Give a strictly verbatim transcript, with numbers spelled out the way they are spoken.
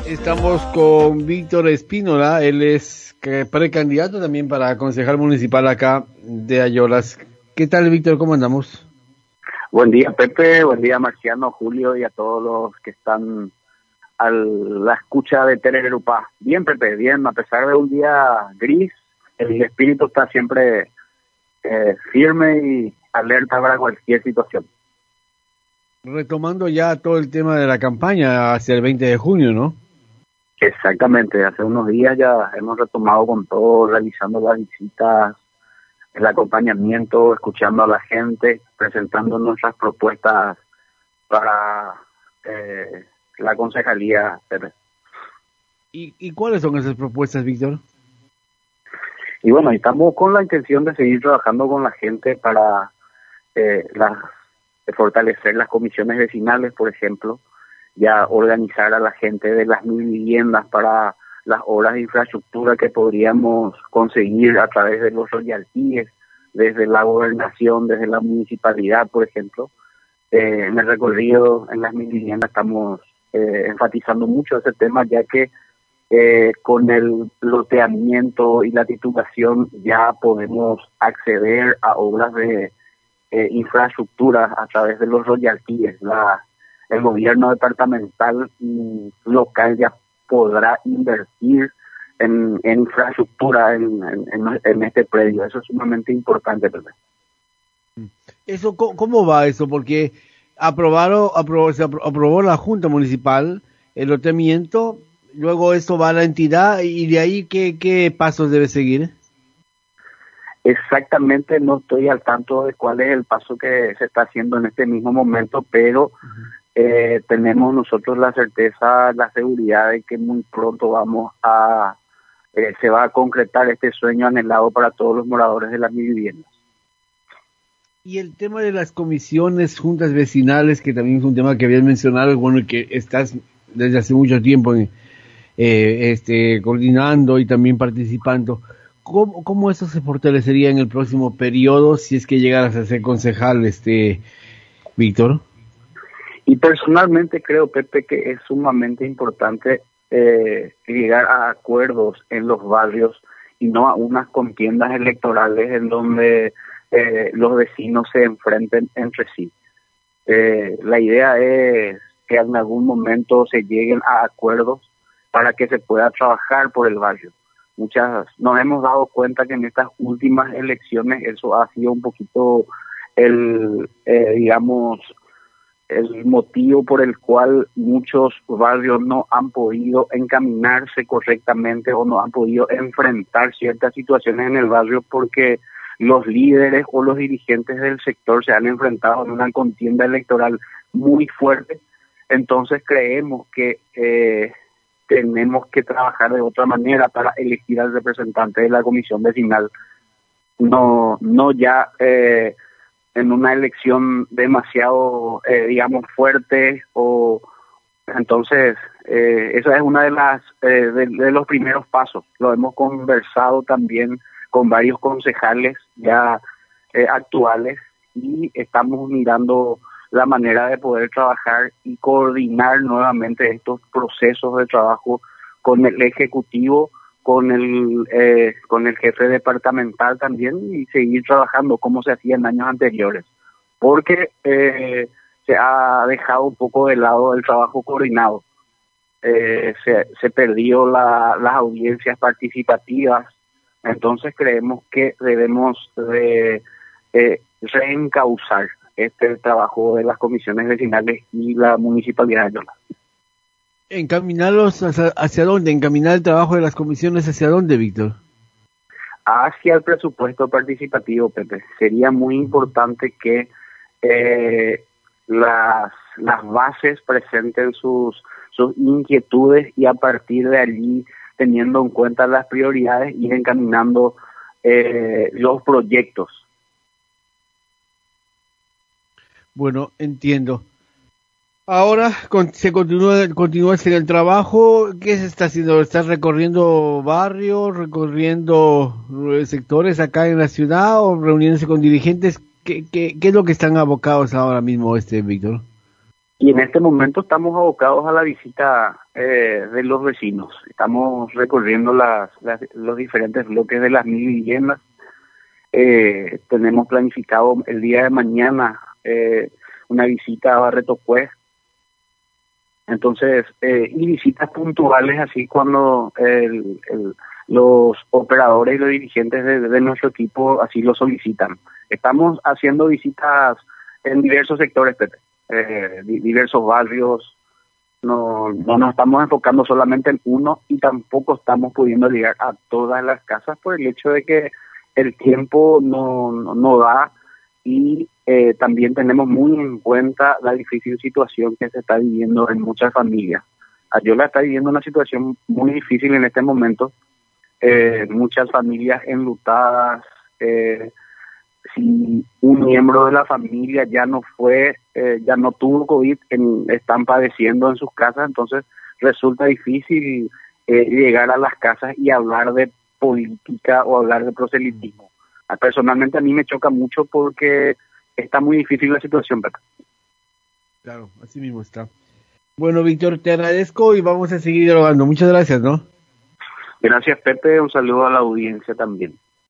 Estamos con Víctor Espínola, él es precandidato también para concejal municipal acá de Ayolas. ¿Qué tal, Víctor? ¿Cómo andamos? Buen día, Pepe, buen día, Marciano, Julio, y a todos los que están a la escucha de Telerupá. Bien, Pepe, bien, a pesar de un día gris, el espíritu está siempre eh, firme y alerta para cualquier situación. Retomando ya todo el tema de la campaña hacia el veinte de junio, ¿no? Exactamente, hace unos días ya hemos retomado con todo, realizando las visitas, el acompañamiento, escuchando a la gente, presentando nuestras propuestas para eh, la concejalía. ¿Y, ¿Y cuáles son esas propuestas, Víctor? Y bueno, estamos con la intención de seguir trabajando con la gente para eh, las, fortalecer las comisiones vecinales, por ejemplo, ya organizar a la gente de las mil viviendas para las obras de infraestructura que podríamos conseguir a través de los royalties, desde la gobernación, desde la municipalidad, por ejemplo. Eh, en el recorrido en las mil viviendas estamos eh, enfatizando mucho ese tema, ya que eh, con el loteamiento y la titulación ya podemos acceder a obras de eh, infraestructura a través de los royalties. La el gobierno departamental y local ya podrá invertir en, en infraestructura en, en, en este predio. Eso es sumamente importante, ¿verdad? Eso, ¿cómo va eso? Porque aprobaron, aprobó, se aprobó la Junta Municipal el loteamiento, luego esto va a la entidad y de ahí, ¿qué, qué pasos debe seguir? Exactamente, no estoy al tanto de cuál es el paso que se está haciendo en este mismo momento, pero uh-huh. Eh, tenemos nosotros la certeza, la seguridad de que muy pronto vamos a, eh, se va a concretar este sueño anhelado para todos los moradores de las mil viviendas. Y el tema de las comisiones, juntas vecinales, que también es un tema que habías mencionado, bueno, y que estás desde hace mucho tiempo en, eh, este, coordinando y también participando. ¿Cómo, ¿Cómo eso se fortalecería en el próximo periodo si es que llegaras a ser concejal, este, Víctor? Y personalmente creo, Pepe, que es sumamente importante eh, llegar a acuerdos en los barrios y no a unas contiendas electorales en donde eh, los vecinos se enfrenten entre sí. Eh, la idea es que en algún momento se lleguen a acuerdos para que se pueda trabajar por el barrio. Muchas, nos hemos dado cuenta que en estas últimas elecciones eso ha sido un poquito el, eh, digamos, el motivo por el cual muchos barrios no han podido encaminarse correctamente o no han podido enfrentar ciertas situaciones en el barrio porque los líderes o los dirigentes del sector se han enfrentado en una contienda electoral muy fuerte. Entonces creemos que eh, tenemos que trabajar de otra manera para elegir al representante de la comisión vecinal, no, no ya eh, en una elección demasiado, eh, digamos, fuerte, o entonces eh, esa es una de las eh, de, de los primeros pasos. Lo hemos conversado también con varios concejales ya eh, actuales y estamos mirando la manera de poder trabajar y coordinar nuevamente estos procesos de trabajo con el ejecutivo, con el eh, con el jefe departamental también, y seguir trabajando como se hacía en años anteriores, porque eh, se ha dejado un poco de lado el trabajo coordinado. Eh, se, se perdió la, las audiencias participativas, entonces creemos que debemos de eh, reencauzar este trabajo de las comisiones vecinales y la municipalidad de Ayolas. ¿Encaminarlos hacia, hacia dónde? ¿Encaminar el trabajo de las comisiones hacia dónde, Víctor? Hacia el presupuesto participativo, Pepe. Sería muy importante que eh, las, las bases presenten sus, sus inquietudes y a partir de allí, teniendo en cuenta las prioridades, ir encaminando eh, los proyectos. Bueno, entiendo. Ahora con, se continúa, continúa en el trabajo. ¿Qué se está haciendo? ¿Estás recorriendo barrios, recorriendo sectores acá en la ciudad o reuniéndose con dirigentes? ¿Qué, qué, qué es lo que están abocados ahora mismo, este Víctor? Y en este momento estamos abocados a la visita eh, de los vecinos. Estamos recorriendo las, las, los diferentes bloques de las mil viviendas. Eh, tenemos planificado el día de mañana eh, una visita a Barreto Cue. Entonces, eh, y visitas puntuales así cuando el, el, los operadores y los dirigentes de, de nuestro equipo así lo solicitan. Estamos haciendo visitas en diversos sectores, Pepe. Eh, diversos barrios, no, no nos estamos enfocando solamente en uno y tampoco estamos pudiendo llegar a todas las casas por el hecho de que el tiempo no, no, no da y eh, también tenemos muy en cuenta la difícil situación que se está viviendo en muchas familias. Ayola está viviendo una situación muy difícil en este momento, eh, muchas familias enlutadas, eh, si un miembro de la familia ya no fue, eh, ya no tuvo COVID, en, están padeciendo en sus casas, entonces resulta difícil eh, llegar a las casas y hablar de política o hablar de proselitismo. Personalmente a mí me choca mucho porque está muy difícil la situación, Pepe. Claro, así mismo está. Bueno, Víctor, te agradezco y vamos a seguir dialogando. Muchas gracias, ¿no? Gracias, Pepe. Un saludo a la audiencia también.